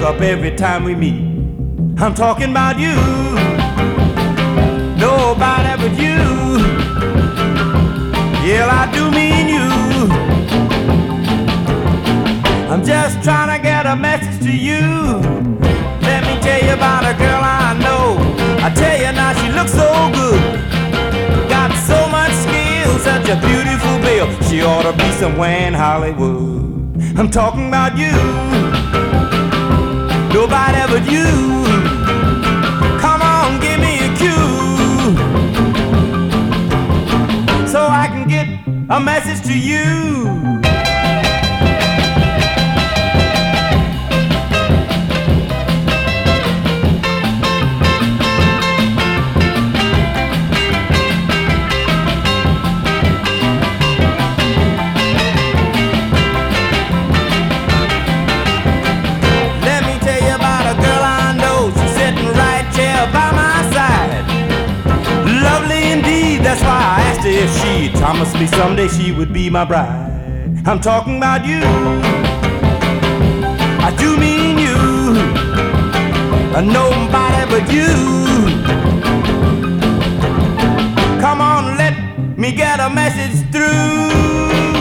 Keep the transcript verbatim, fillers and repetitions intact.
up every time we meet. I'm talking about you, nobody but you. Yeah, I do mean you. I'm just trying to get a message to you. Let me tell you about a girl I know. I tell you now, she looks so good, got so much skill, such a beautiful bill. She ought to be somewhere in Hollywood. I'm talking about you, nobody but you. Come on, give me a cue, so I can get a message to you. That's why I asked her if she'd promise me someday she would be my bride. I'm talking about you, I do mean you, nobody but you. Come on, let me get a message through.